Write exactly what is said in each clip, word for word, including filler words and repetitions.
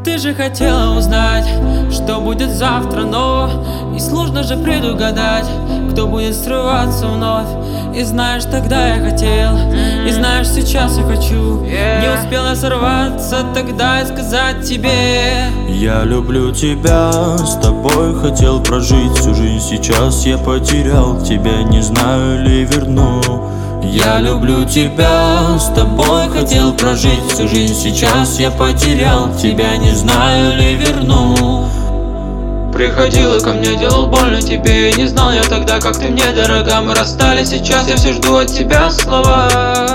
Ты же хотела узнать, что будет завтра, но и сложно же предугадать, кто будет срываться вновь. И знаешь, тогда я хотел, и знаешь, сейчас я хочу. Не успела сорваться тогда и сказать тебе: я люблю тебя, с тобой хотел прожить всю жизнь. Сейчас я потерял тебя, не знаю ли верну. Я люблю тебя, с тобой хотел прожить всю жизнь. Сейчас я потерял тебя, не знаю ли верну. Приходила ко мне, делал больно тебе. Не знал я тогда, как ты мне дорога. Мы расстались, сейчас я все жду от тебя слова.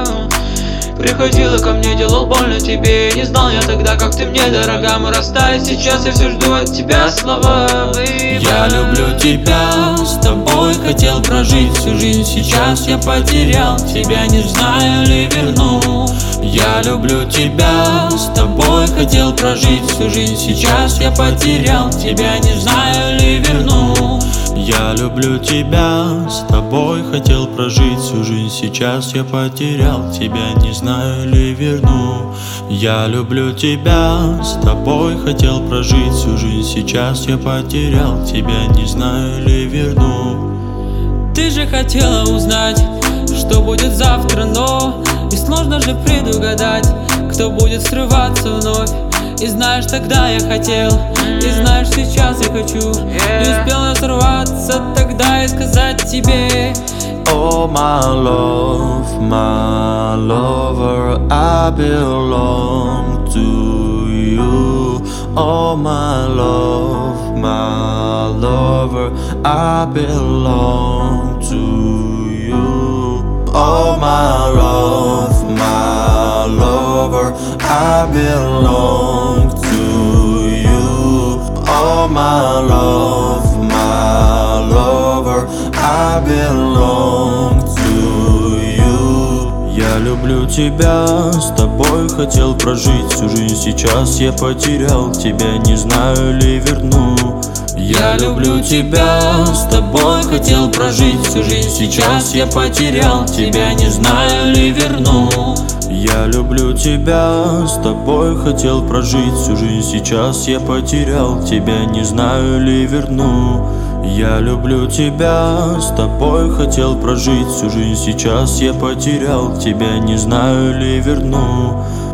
Приходила ко мне, делал больно тебе. Не знал я тогда, как ты мне дорога. Мы расстались, сейчас я все жду от тебя слова. Я люблю тебя, с тобой хотел прожить всю жизнь. Сейчас я потерял тебя, не знаю ли верну. Я люблю тебя, с тобой хотел прожить всю жизнь. Сейчас я потерял тебя, не знаю ли верну. Я люблю тебя, с тобой хотел прожить всю жизнь. Сейчас я потерял тебя, не знаю ли верну. Я люблю тебя, с тобой хотел прожить всю жизнь. Сейчас я потерял тебя, не знаю ли верну. Ты же хотела узнать, что будет завтра, но и сложно же предугадать, кто будет срываться вновь. И знаешь, тогда я хотел, и знаешь, сейчас я хочу. Не успела сорваться тогда и сказать тебе: oh my love, my lover, I belong to you. Oh my love, my lover, I belong to you. Oh my love, my lover, I belong to you. Oh my love, my lover, I belong to you. Я люблю тебя, с тобой хотел прожить всю жизнь. Сейчас я потерял тебя, не знаю ли верну. Я люблю тебя, с тобой хотел прожить всю жизнь. Сейчас я потерял тебя, не знаю ли верну. Я люблю тебя, с тобой хотел прожить всю жизнь. Сейчас я потерял тебя, не знаю ли верну. Я люблю тебя, с тобой хотел прожить всю жизнь. Сейчас я потерял тебя, не знаю ли верну.